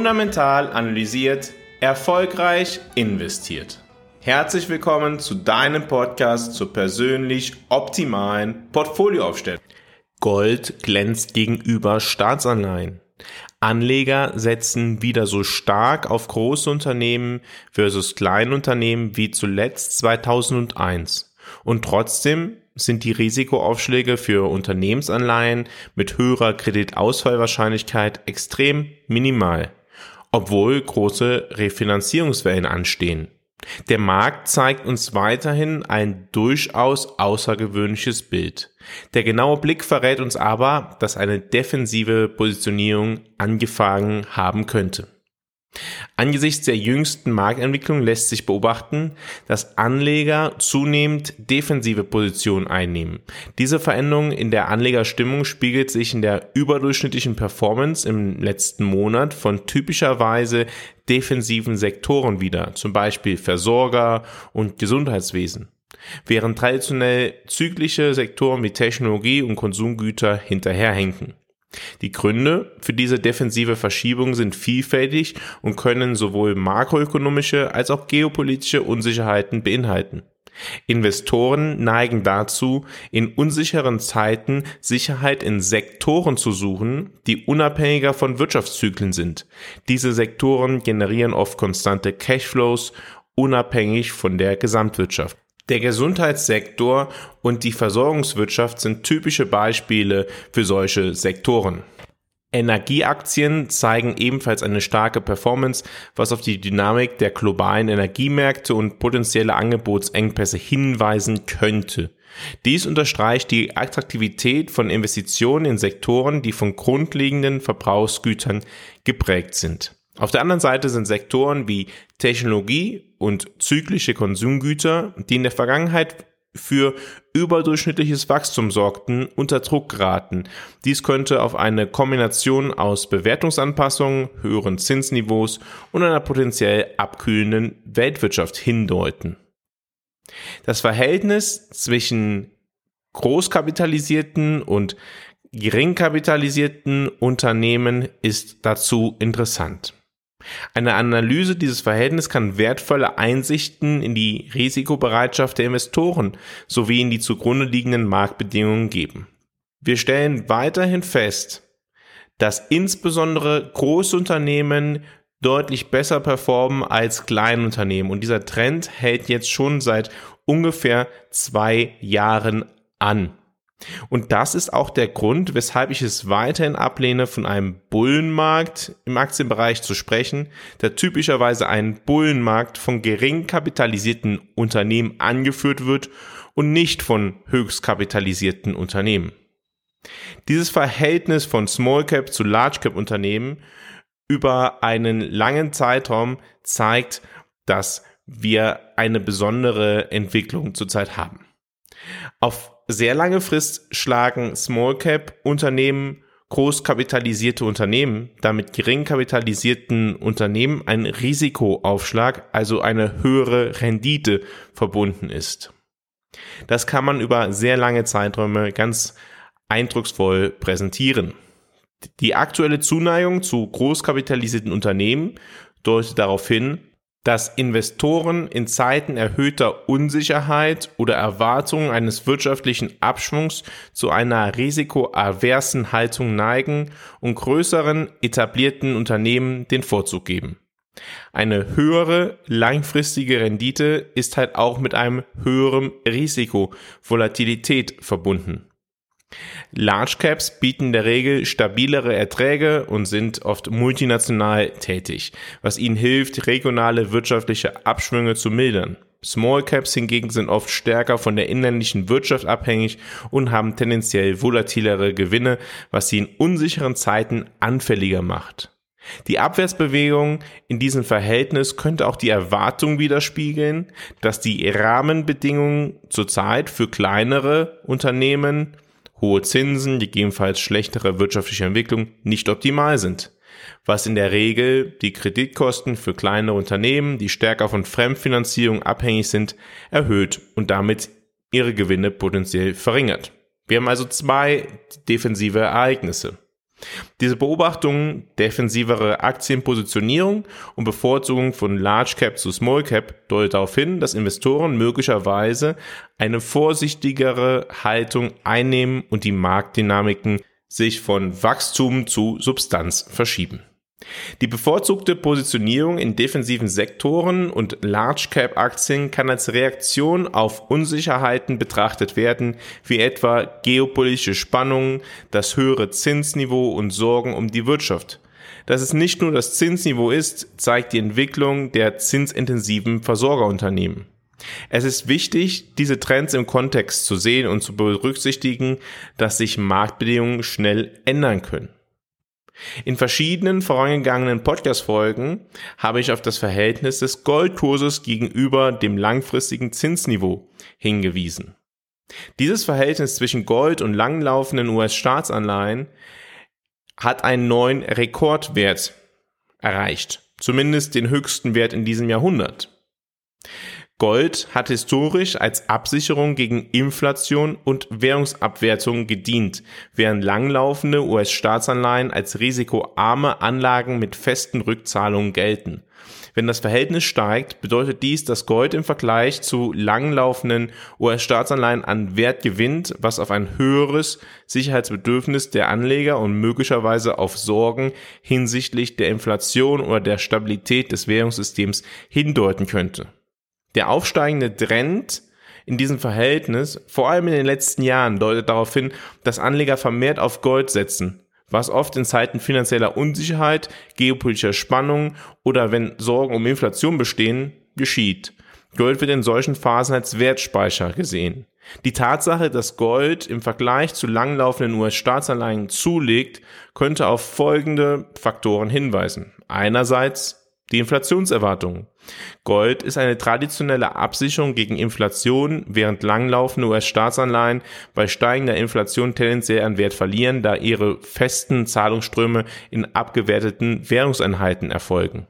Fundamental analysiert, erfolgreich investiert. Herzlich willkommen zu deinem Podcast zur persönlich optimalen Portfolioaufstellung. Gold glänzt gegenüber Staatsanleihen. Anleger setzen wieder so stark auf große Unternehmen versus kleine Unternehmen wie zuletzt 2001. Und trotzdem sind die Risikoaufschläge für Unternehmensanleihen mit höherer Kreditausfallwahrscheinlichkeit extrem minimal, obwohl große Refinanzierungswellen anstehen. Der Markt zeigt uns weiterhin ein durchaus außergewöhnliches Bild. Der genaue Blick verrät uns aber, dass eine defensive Positionierung angefangen haben könnte. Angesichts der jüngsten Marktentwicklung lässt sich beobachten, dass Anleger zunehmend defensive Positionen einnehmen. Diese Veränderung in der Anlegerstimmung spiegelt sich in der überdurchschnittlichen Performance im letzten Monat von typischerweise defensiven Sektoren wider, zum Beispiel Versorger und Gesundheitswesen, während traditionell zyklische Sektoren wie Technologie und Konsumgüter hinterherhinken. Die Gründe für diese defensive Verschiebung sind vielfältig und können sowohl makroökonomische als auch geopolitische Unsicherheiten beinhalten. Investoren neigen dazu, in unsicheren Zeiten Sicherheit in Sektoren zu suchen, die unabhängiger von Wirtschaftszyklen sind. Diese Sektoren generieren oft konstante Cashflows, unabhängig von der Gesamtwirtschaft. Der Gesundheitssektor und die Versorgungswirtschaft sind typische Beispiele für solche Sektoren. Energieaktien zeigen ebenfalls eine starke Performance, was auf die Dynamik der globalen Energiemärkte und potenzielle Angebotsengpässe hinweisen könnte. Dies unterstreicht die Attraktivität von Investitionen in Sektoren, die von grundlegenden Verbrauchsgütern geprägt sind. Auf der anderen Seite sind Sektoren wie Technologie und zyklische Konsumgüter, die in der Vergangenheit für überdurchschnittliches Wachstum sorgten, unter Druck geraten. Dies könnte auf eine Kombination aus Bewertungsanpassungen, höheren Zinsniveaus und einer potenziell abkühlenden Weltwirtschaft hindeuten. Das Verhältnis zwischen großkapitalisierten und geringkapitalisierten Unternehmen ist dazu interessant. Eine Analyse dieses Verhältnisses kann wertvolle Einsichten in die Risikobereitschaft der Investoren sowie in die zugrunde liegenden Marktbedingungen geben. Wir stellen weiterhin fest, dass insbesondere große Unternehmen deutlich besser performen als kleine Unternehmen, und dieser Trend hält jetzt schon seit ungefähr 2 Jahren an. Und das ist auch der Grund, weshalb ich es weiterhin ablehne, von einem Bullenmarkt im Aktienbereich zu sprechen, da typischerweise ein Bullenmarkt von gering kapitalisierten Unternehmen angeführt wird und nicht von höchst kapitalisierten Unternehmen. Dieses Verhältnis von Small Cap zu Large Cap Unternehmen über einen langen Zeitraum zeigt, dass wir eine besondere Entwicklung zurzeit haben. Auf sehr lange Frist schlagen Small-Cap-Unternehmen großkapitalisierte Unternehmen, damit gering kapitalisierten Unternehmen ein Risikoaufschlag, also eine höhere Rendite verbunden ist. Das kann man über sehr lange Zeiträume ganz eindrucksvoll präsentieren. Die aktuelle Zuneigung zu großkapitalisierten Unternehmen deutet darauf hin, dass Investoren in Zeiten erhöhter Unsicherheit oder Erwartungen eines wirtschaftlichen Abschwungs zu einer risikoaversen Haltung neigen und größeren etablierten Unternehmen den Vorzug geben. Eine höhere langfristige Rendite ist halt auch mit einem höheren Risiko, Volatilität verbunden. Large Caps bieten in der Regel stabilere Erträge und sind oft multinational tätig, was ihnen hilft, regionale wirtschaftliche Abschwünge zu mildern. Small Caps hingegen sind oft stärker von der inländischen Wirtschaft abhängig und haben tendenziell volatilere Gewinne, was sie in unsicheren Zeiten anfälliger macht. Die Abwärtsbewegung in diesem Verhältnis könnte auch die Erwartung widerspiegeln, dass die Rahmenbedingungen zurzeit für kleinere Unternehmen, hohe Zinsen, gegebenenfalls schlechtere wirtschaftliche Entwicklung nicht optimal sind, was in der Regel die Kreditkosten für kleinere Unternehmen, die stärker von Fremdfinanzierung abhängig sind, erhöht und damit ihre Gewinne potenziell verringert. Wir haben also 2 defensive Ereignisse. Diese Beobachtung, defensivere Aktienpositionierung und Bevorzugung von Large Cap zu Small Cap deutet darauf hin, dass Investoren möglicherweise eine vorsichtigere Haltung einnehmen und die Marktdynamiken sich von Wachstum zu Substanz verschieben. Die bevorzugte Positionierung in defensiven Sektoren und Large-Cap-Aktien kann als Reaktion auf Unsicherheiten betrachtet werden, wie etwa geopolitische Spannungen, das höhere Zinsniveau und Sorgen um die Wirtschaft. Dass es nicht nur das Zinsniveau ist, zeigt die Entwicklung der zinsintensiven Versorgerunternehmen. Es ist wichtig, diese Trends im Kontext zu sehen und zu berücksichtigen, dass sich Marktbedingungen schnell ändern können. In verschiedenen vorangegangenen Podcast-Folgen habe ich auf das Verhältnis des Goldkurses gegenüber dem langfristigen Zinsniveau hingewiesen. Dieses Verhältnis zwischen Gold und langlaufenden US-Staatsanleihen hat einen neuen Rekordwert erreicht, zumindest den höchsten Wert in diesem Jahrhundert. Gold hat historisch als Absicherung gegen Inflation und Währungsabwertung gedient, während langlaufende US-Staatsanleihen als risikoarme Anlagen mit festen Rückzahlungen gelten. Wenn das Verhältnis steigt, bedeutet dies, dass Gold im Vergleich zu langlaufenden US-Staatsanleihen an Wert gewinnt, was auf ein höheres Sicherheitsbedürfnis der Anleger und möglicherweise auf Sorgen hinsichtlich der Inflation oder der Stabilität des Währungssystems hindeuten könnte. Der aufsteigende Trend in diesem Verhältnis, vor allem in den letzten Jahren, deutet darauf hin, dass Anleger vermehrt auf Gold setzen, was oft in Zeiten finanzieller Unsicherheit, geopolitischer Spannungen oder wenn Sorgen um Inflation bestehen, geschieht. Gold wird in solchen Phasen als Wertspeicher gesehen. Die Tatsache, dass Gold im Vergleich zu langlaufenden US-Staatsanleihen zulegt, könnte auf folgende Faktoren hinweisen. Einerseits die Inflationserwartungen. Gold ist eine traditionelle Absicherung gegen Inflation, während langlaufende US-Staatsanleihen bei steigender Inflation tendenziell an Wert verlieren, da ihre festen Zahlungsströme in abgewerteten Währungseinheiten erfolgen.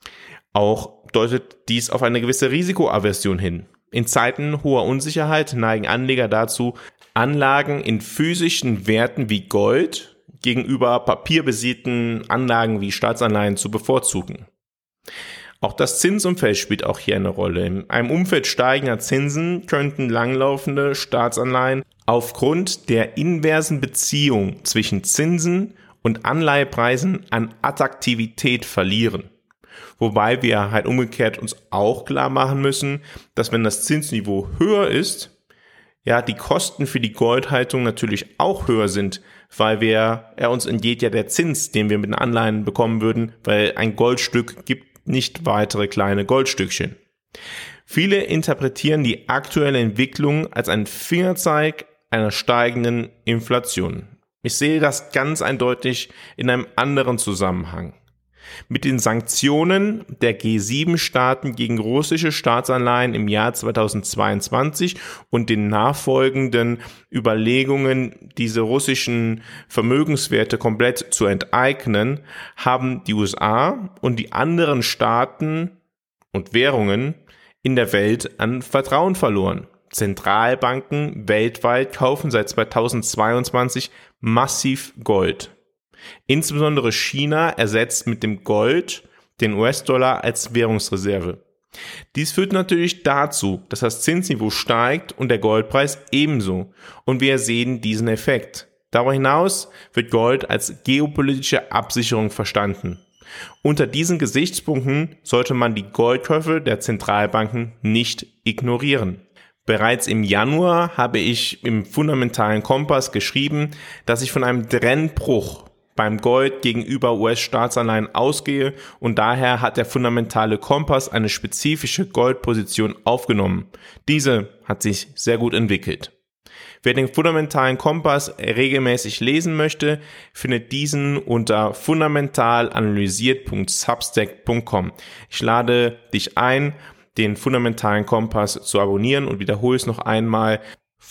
Auch deutet dies auf eine gewisse Risikoaversion hin. In Zeiten hoher Unsicherheit neigen Anleger dazu, Anlagen in physischen Werten wie Gold gegenüber papierbasierten Anlagen wie Staatsanleihen zu bevorzugen. Auch das Zinsumfeld spielt auch hier eine Rolle. In einem Umfeld steigender Zinsen könnten langlaufende Staatsanleihen aufgrund der inversen Beziehung zwischen Zinsen und Anleihepreisen an Attraktivität verlieren. Wobei wir halt umgekehrt uns auch klar machen müssen, dass wenn das Zinsniveau höher ist, ja, die Kosten für die Goldhaltung natürlich auch höher sind, weil uns entgeht ja der Zins, den wir mit den Anleihen bekommen würden, weil ein Goldstück gibt nicht weitere kleine Goldstückchen. Viele interpretieren die aktuelle Entwicklung als einen Fingerzeig einer steigenden Inflation. Ich sehe das ganz eindeutig in einem anderen Zusammenhang. Mit den Sanktionen der G7-Staaten gegen russische Staatsanleihen im Jahr 2022 und den nachfolgenden Überlegungen, diese russischen Vermögenswerte komplett zu enteignen, haben die USA und die anderen Staaten und Währungen in der Welt an Vertrauen verloren. Zentralbanken weltweit kaufen seit 2022 massiv Gold. Insbesondere China ersetzt mit dem Gold den US-Dollar als Währungsreserve. Dies führt natürlich dazu, dass das Zinsniveau steigt und der Goldpreis ebenso. Und wir sehen diesen Effekt. Darüber hinaus wird Gold als geopolitische Absicherung verstanden. Unter diesen Gesichtspunkten sollte man die Goldkäufe der Zentralbanken nicht ignorieren. Bereits im Januar habe ich im fundamentalen Kompass geschrieben, dass ich von einem Trendbruch beim Gold gegenüber US-Staatsanleihen ausgehe und daher hat der fundamentale Kompass eine spezifische Goldposition aufgenommen. Diese hat sich sehr gut entwickelt. Wer den fundamentalen Kompass regelmäßig lesen möchte, findet diesen unter fundamentalanalysiert.substack.com. Ich lade dich ein, den fundamentalen Kompass zu abonnieren und wiederhole es noch einmal: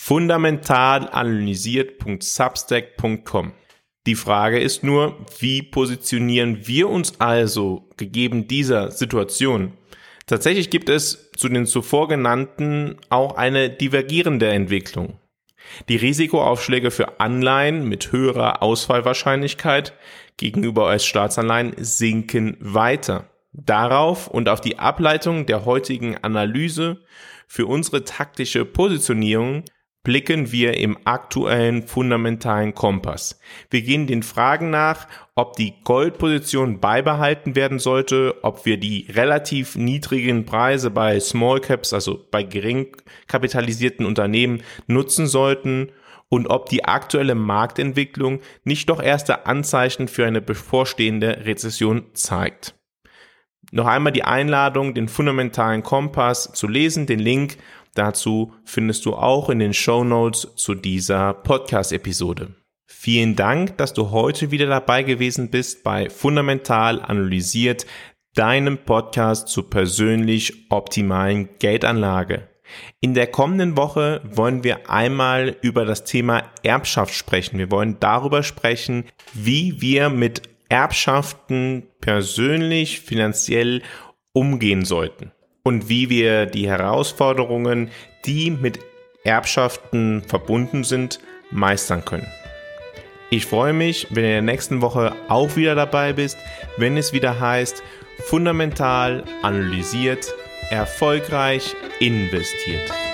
fundamentalanalysiert.substack.com. Die Frage ist nur, wie positionieren wir uns also gegeben dieser Situation? Tatsächlich gibt es zu den zuvor genannten auch eine divergierende Entwicklung. Die Risikoaufschläge für Anleihen mit höherer Ausfallwahrscheinlichkeit gegenüber US-Staatsanleihen sinken weiter. Darauf und auf die Ableitung der heutigen Analyse für unsere taktische Positionierung blicken wir im aktuellen fundamentalen Kompass. Wir gehen den Fragen nach, ob die Goldposition beibehalten werden sollte, ob wir die relativ niedrigen Preise bei Small Caps, also bei gering kapitalisierten Unternehmen, nutzen sollten und ob die aktuelle Marktentwicklung nicht doch erste Anzeichen für eine bevorstehende Rezession zeigt. Noch einmal die Einladung, den fundamentalen Kompass zu lesen. Den Link dazu findest du auch in den Shownotes zu dieser Podcast-Episode. Vielen Dank, dass du heute wieder dabei gewesen bist bei Fundamental Analysiert, deinem Podcast zur persönlich optimalen Geldanlage. In der kommenden Woche wollen wir einmal über das Thema Erbschaft sprechen. Wir wollen darüber sprechen, wie wir mit Erbschaften persönlich, finanziell umgehen sollten und wie wir die Herausforderungen, die mit Erbschaften verbunden sind, meistern können. Ich freue mich, wenn du in der nächsten Woche auch wieder dabei bist, wenn es wieder heißt, fundamental analysiert, erfolgreich investiert.